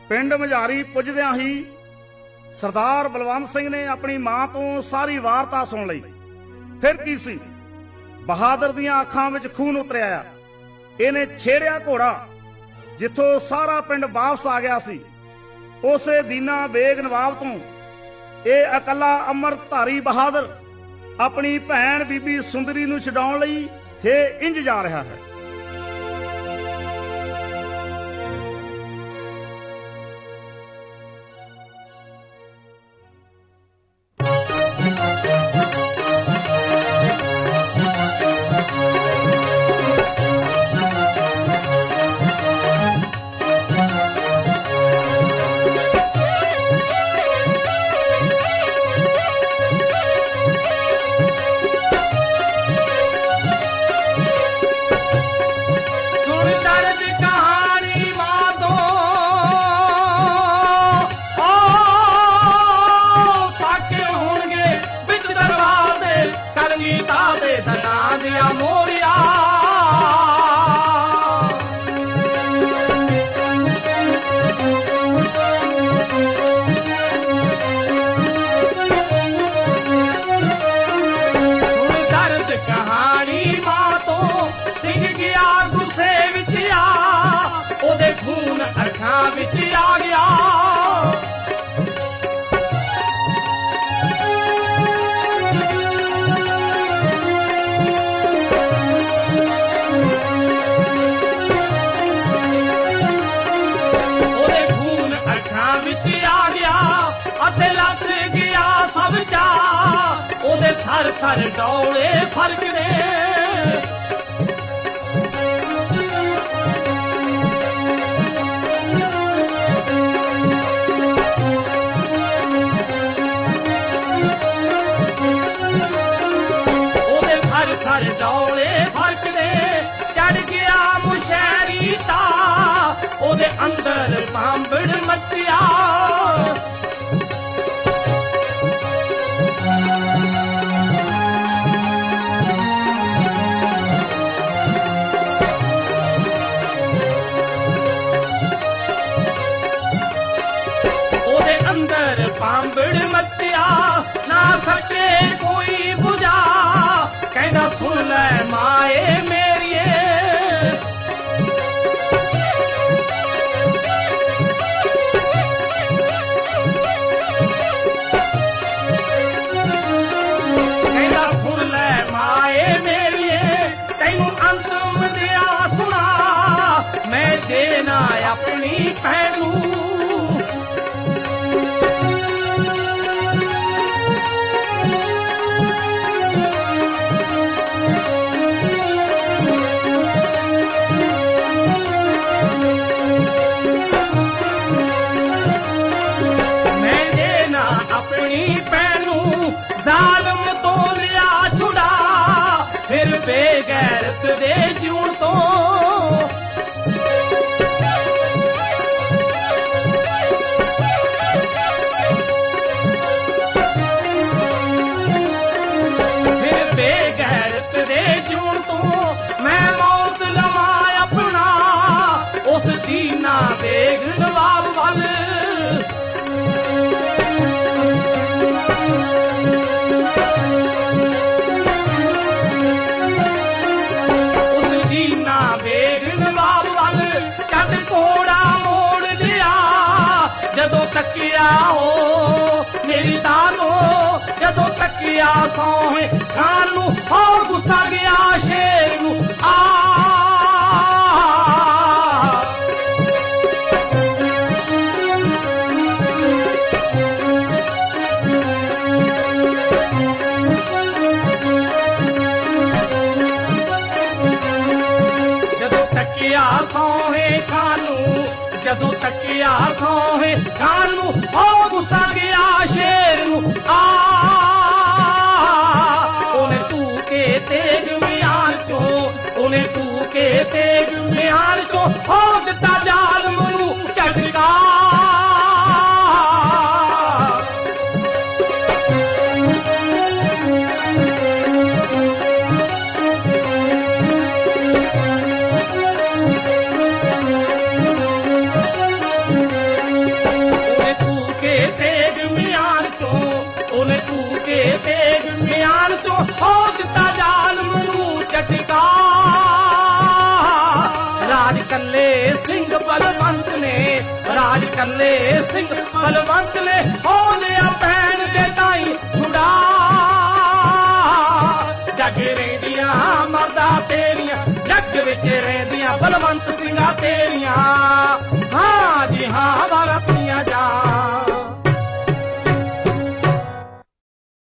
ਪਿੰਡ ਮਝਾਰੀ ਪੁੱਜਦਿਆਂ ਹੀ ਸਰਦਾਰ ਬਲਵੰਤ ਸਿੰਘ ਨੇ ਆਪਣੀ ਮਾਂ ਤੋਂ ਸਾਰੀ ਵਾਰਤਾ ਸੁਣ ਲਈ। ਫਿਰ ਕੀ ਸੀ, ਬਹਾਦਰ ਦੀਆਂ ਅੱਖਾਂ ਵਿੱਚ ਖੂਨ ਉਤਰਿਆ। ਇਹਨੇ ਛੇੜਿਆ ਘੋੜਾ ਜਿੱਥੋਂ ਸਾਰਾ ਪਿੰਡ ਵਾਪਸ ਆ ਗਿਆ ਸੀ। ਉਸੇ ਦੀਨਾ ਬੇਗ ਨਵਾਬ ਤੋਂ ਇਹ ਇਕੱਲਾ ਅੰਮ੍ਰਿਤਧਾਰੀ ਬਹਾਦਰ ਆਪਣੀ ਭੈਣ ਬੀਬੀ ਸੁੰਦਰੀ ਨੂੰ ਛਡਾਉਣ ਲਈ ਇੰਜ ਜਾ ਰਿਹਾ ਹੈ। थर थर डौले फर्क ने थर थर डौले फर्क ने चढ़ गया मुशहरी ता ओदे अंदर पांबड़ मचिया पांबड़ मचिया ना सके कोई बुझा कहना सुन ले माए मेरिए कहना सुन ले माए मेरिए तेनू अंतम दिया सुना मैं जेना अपनी भैनू जालम तो लिया छुड़ा फिर बेगैरत दे जून तो फिर बेगैरत दे जून तो मैं मौत लवा अपना उस दीना बेग नवाब वाल जदों तकिया हो मेरी दानो जदों तकिया सोहे खान नू हो गुस्सा गया शेर नू आ जदों तकिया सोहे खानू जदों तकिया सोहे खान नू हो गुस्सा गया शेर नू आ ओने तू के तेज म्यार चो ओने तू के तेज म्यार चो हो दिता जालम नू झटका ਤੇਗ ਮਿਆਨ ਤੋਂ ਹੋ ਦਿੱਤਾ ਜ਼ਾਲਮ ਨੂੰ ਝਟਕਾ। ਰਾਜ ਕੱਲੇ ਸਿੰਘ ਬਲਵੰਤ ਨੇ, ਰਾਜ ਕੱਲੇ ਸਿੰਘ ਬਲਵੰਤ ਨੇ ਹੋ ਲਿਆ ਭੈਣ ਦੇ ਤਾਈ ਛੁਡਾ। ਜੱਗ ਰਹਿੰਦੀਆਂ ਮਰਦਾ ਤੇਰੀਆਂ, ਜੱਗ ਵਿੱਚ ਰਹਿੰਦੀਆਂ ਬਲਵੰਤ ਸਿੰਘਾਂ ਤੇਰੀਆਂ। ਹਾਂ ਜੀ ਹਾਂ ਵਾਰਾ